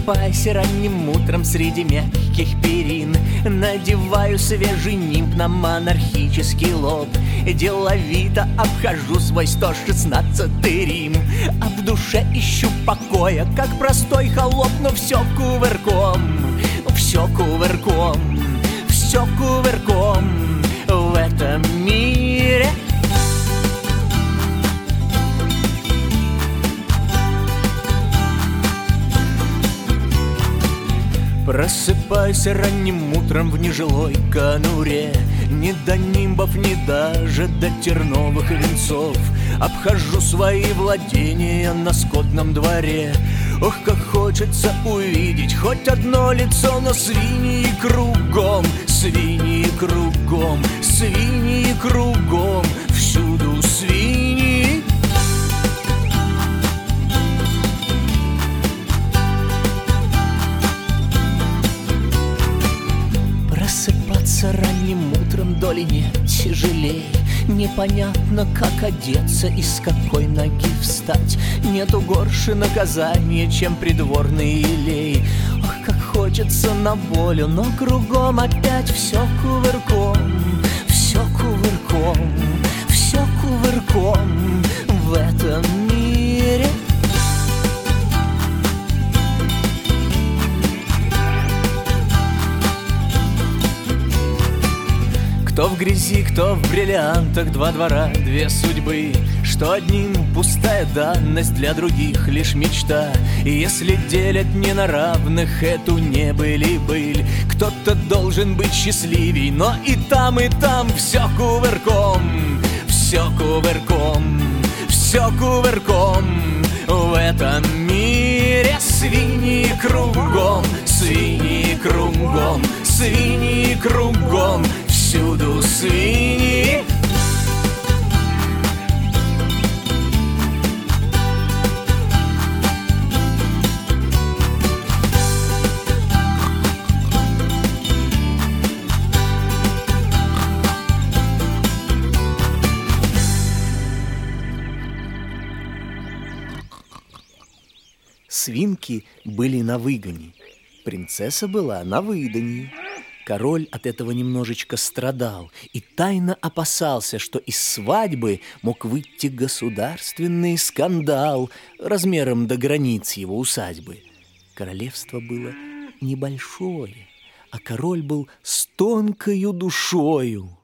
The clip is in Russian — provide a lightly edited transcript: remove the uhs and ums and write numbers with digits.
Просыпайся ранним утром среди мягких перин, надеваю свежий нимб на монархический лоб, деловито обхожу свой 116-й Рим, а в душе ищу покоя, как простой холоп, но все кувырком, все кувырком, все кувырком в этом мире. Просыпайся ранним утром в нежилой конуре, ни до нимбов, ни даже до терновых венцов. Обхожу свои владения на скотном дворе. Ох, как хочется увидеть хоть одно лицо, но свиньи кругом, свиньи кругом, свиньи кругом, всюду свиньи. Просыпаться ранним утром доли нет тяжелей. Непонятно, как одеться и с какой ноги встать. Нету горше наказания, чем придворный елей. Ох, как хочется на волю, но кругом опять все кувырком, все кувырком, все кувырком в этом мире. Кто в грязи, кто в бриллиантах, два двора, две судьбы. Что одним пустая данность, для других лишь мечта. И если делят не на равных эту небыль и быль, кто-то должен быть счастливей, но и там все кувырком, все кувырком, все кувырком в этом мире. Свиньи кругом, свиньи кругом, свиньи кругом, всюду свиньи. Свинки были на выгоне, принцесса была на выданье. Король от этого немножечко страдал и тайно опасался, что из свадьбы мог выйти государственный скандал размером до границ его усадьбы. Королевство было небольшое, а король был с тонкою душою.